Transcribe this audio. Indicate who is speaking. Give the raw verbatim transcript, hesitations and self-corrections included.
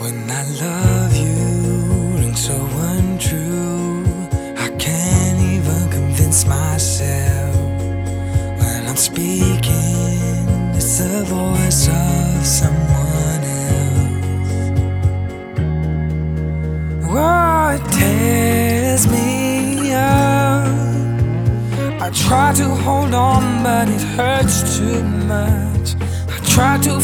Speaker 1: When I love you rings so untrue, I can't even convince myself. When I'm speaking, it's the voice of someone else. What tears me up? I try to hold on, but it hurts too much. I try to